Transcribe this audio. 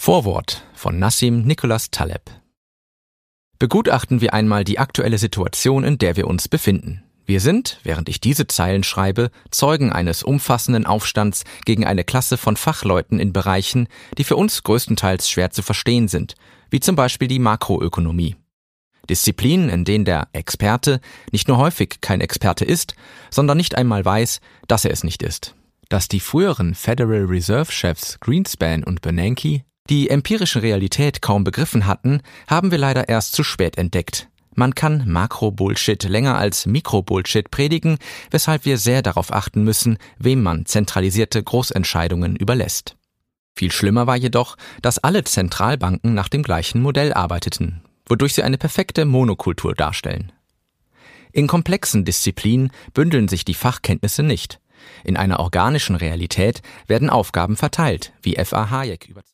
Vorwort von Nassim Nicholas Taleb. Begutachten wir einmal die aktuelle Situation, in der wir uns befinden. Wir sind, während ich diese Zeilen schreibe, Zeugen eines umfassenden Aufstands gegen eine Klasse von Fachleuten in Bereichen, die für uns größtenteils schwer zu verstehen sind, wie zum Beispiel die Makroökonomie. Disziplinen, in denen der Experte nicht nur häufig kein Experte ist, sondern nicht einmal weiß, dass er es nicht ist. Dass die früheren Federal Reserve-Chefs Greenspan und Bernanke die empirische Realität kaum begriffen hatten, haben wir leider erst zu spät entdeckt. Man kann Makro-Bullshit länger als Mikro-Bullshit predigen, weshalb wir sehr darauf achten müssen, wem man zentralisierte Großentscheidungen überlässt. Viel schlimmer war jedoch, dass alle Zentralbanken nach dem gleichen Modell arbeiteten, wodurch sie eine perfekte Monokultur darstellen. In komplexen Disziplinen bündeln sich die Fachkenntnisse nicht. In einer organischen Realität werden Aufgaben verteilt, wie F.A. Hayek überzeugt.